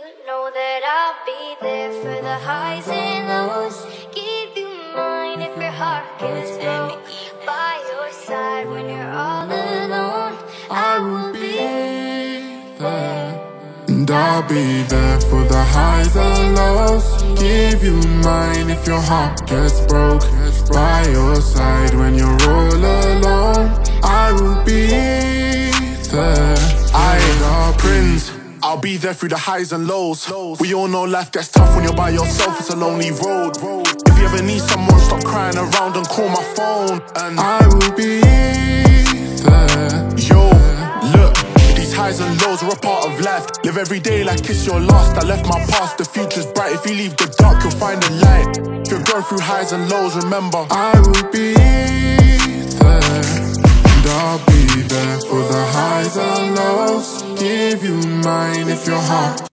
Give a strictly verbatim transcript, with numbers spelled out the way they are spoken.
You know that I'll be there for the highs and lows. Give you mine if your heart gets broke. By your side when you're all alone, I will be there. And I'll be there for the highs and lows. Give you mine if your heart gets broke. By your side when you're all alone, I will be there. I ain't a prince, I'll be there through the highs and lows. We all know life gets tough when you're by yourself, it's a lonely road. If you ever need someone, stop crying around and call my phone. And I will be there. Yo, look, these highs and lows are a part of life. Live every day like it's your last. I left my past, the future's bright. If you leave the dark, you'll find the light. If you're going through highs and lows, remember I will be there. And I'll be there for the highs and lows. Give you mine if your heart